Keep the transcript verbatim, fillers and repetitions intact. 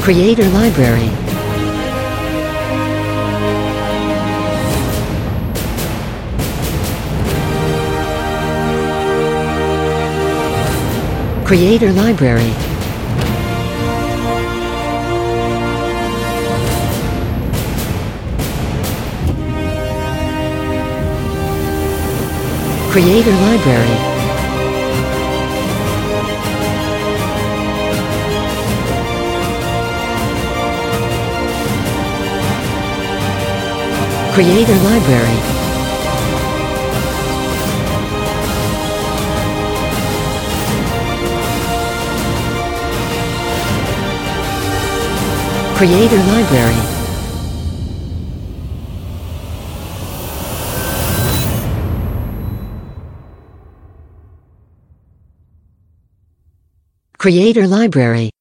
Creator Library. Creator Library. Creator Library. Creator Library. Creator Library. Creator Library.